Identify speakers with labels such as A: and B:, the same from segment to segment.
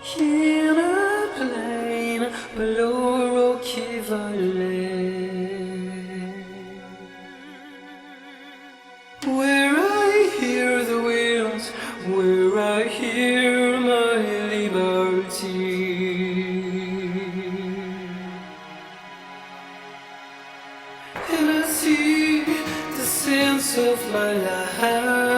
A: In a plain below a rocky valley, where I hear the winds, where I hear my liberty, and I see the sense of my life.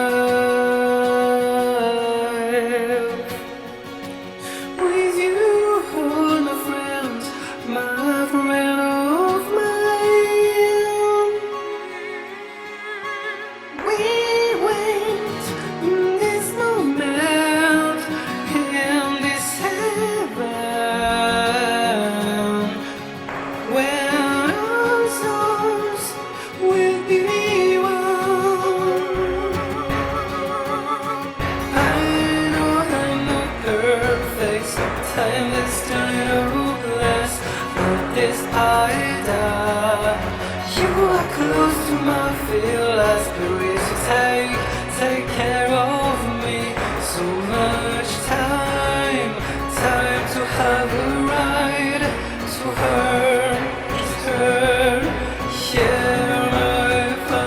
A: With you, all my friends, my friend of mine. We wait in this moment, in this heaven, when our souls will be one. I know I'm not perfect, sometimes it's turning hopeless, but this I die. You are close to my fearless spirit, so take care of me. So much time to have a ride to her, just her, yeah, my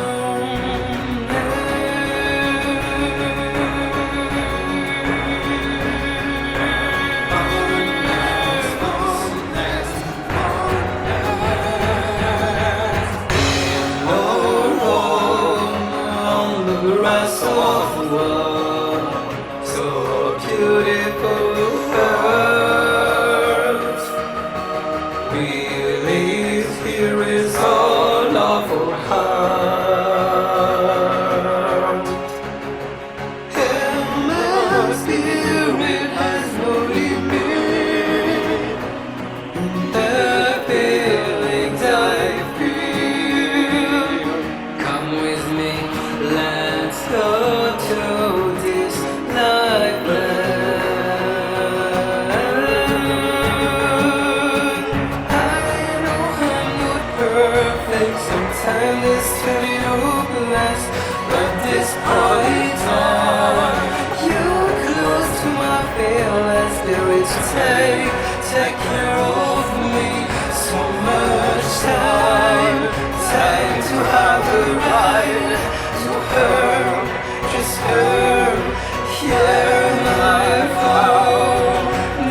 A: the rest of the world, so beautiful earth. We live here is all of our heart, and my spirit has no limit. The feelings I feel, come with me. Let's go to this nightmare. I know I'm not perfect, sometimes it's turning hopeless, but this point on, you're close to my fearless spirit, so take care of me. So much time to have a ride to her, just her, yeah, my phone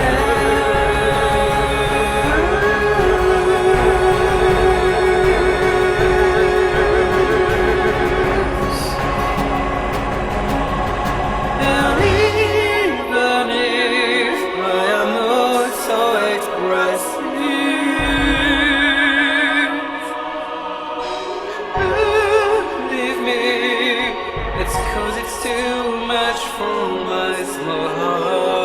A: and even if I am not so expressive, believe me, it's 'cause it's too much for my small heart.